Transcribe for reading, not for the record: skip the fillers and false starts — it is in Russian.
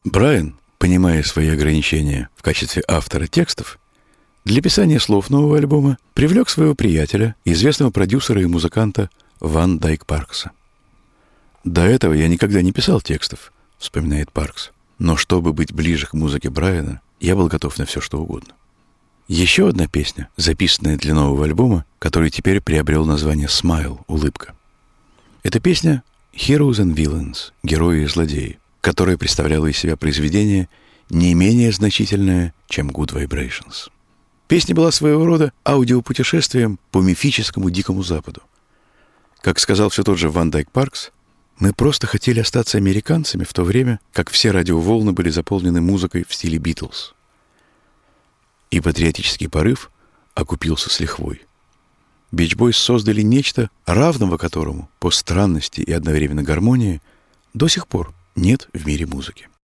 Брайан, понимая свои ограничения в качестве автора текстов, для писания слов нового альбома привлек своего приятеля, известного продюсера и музыканта Ван Дайк Паркса. «До этого я никогда не писал текстов», — вспоминает Паркс. «Но чтобы быть ближе к музыке Брайана, я был готов на все, что угодно». Еще одна песня, записанная для нового альбома, который теперь приобрел название «Smile» — «Улыбка». Это песня «Heroes and Villains» — «Герои и злодеи», которая представляла из себя произведение не менее значительное, чем «Good Vibrations». Песня была своего рода аудиопутешествием по мифическому Дикому Западу. Как сказал все тот же Ван Дайк Паркс, мы просто хотели остаться американцами в то время, как все радиоволны были заполнены музыкой в стиле Битлз. И патриотический порыв окупился с лихвой. Beach Boys создали нечто, равного которому по странности и одновременно гармонии до сих пор нет в мире музыки.